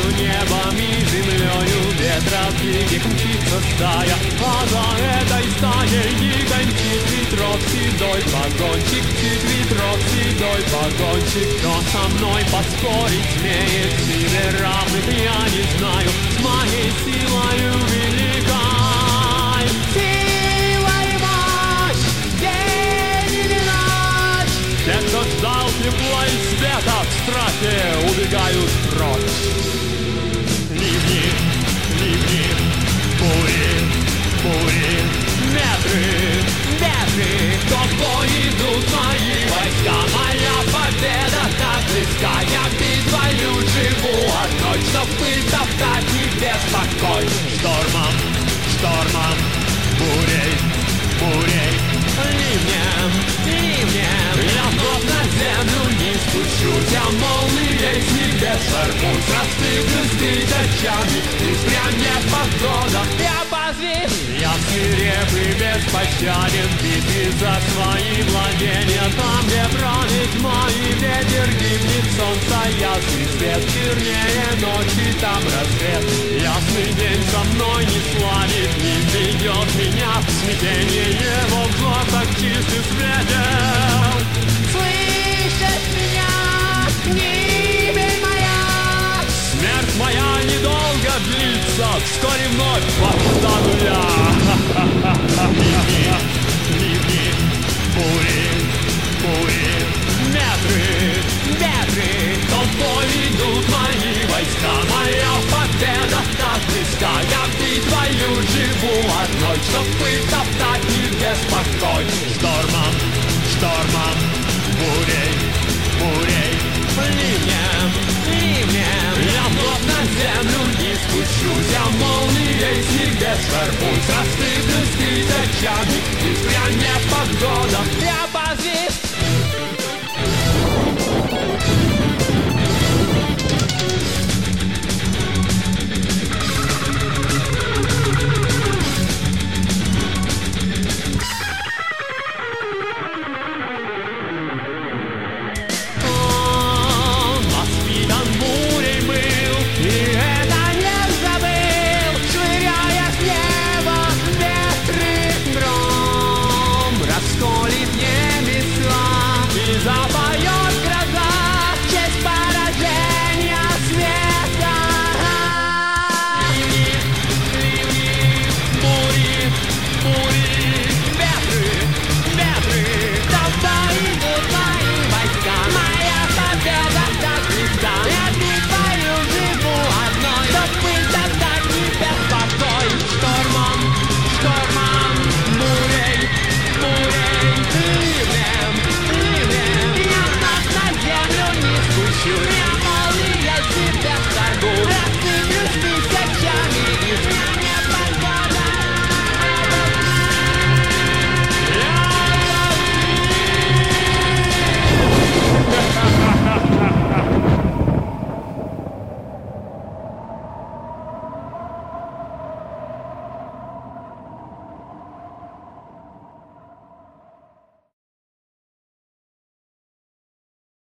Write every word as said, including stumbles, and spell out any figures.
небом и землею ветра в диких мчится стая, а за этой стаей гигантит ветров седой погонщик, птиц ветров седой погонщик. Кто со мной поспорить смеет, силе равных я не знаю, с моей силою великой. Сила и мощь, день или ночь. Те, кто ждал тепла и света, в страхе убегают прочь. Ливни, ливни, бури, бури, метры, метры. Кто в бой идут мои войска, моя победа так близка. Я битвою живу одной, чтоб пыль топтать и беспокой. Штормом, штормом, бурей, бурей, ливнем, ливнем. Я вновь на землю не спущусь, я молнией с небес сорвусь. Рассыплюсь тысячами, и впрямь непогода. Я позвись, я свирепый, беспощаден в битве за свои владения. Там, где правит мой ветер, гибнет солнце, ясный свет. Чернее ночи, там рассвет. Ясный день со мной не славит, не ведет меня в смятение. Его взор так чист и светел. Слышишь меня, гибель моя? Смерть моя недолго длится, вскоре вновь восстану я. Ливни, ливни, бури, бури, метры, метры. Толпой идут мои войска, моя победа так близка. Я битвою живу одной, чтоб пыль топтать и беспокой. Штормом, штормом, бурей, бурей, ливнем, ливнем. Я вновь на землю не спущусь, я молнией с небес сорвусь. Рассыплюсь тысячами, и впрямь непогода.